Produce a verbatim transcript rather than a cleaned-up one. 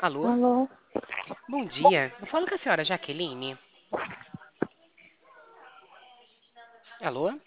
Alô? Alô? Bom dia. Eu falo com a senhora Jaqueline. Alô?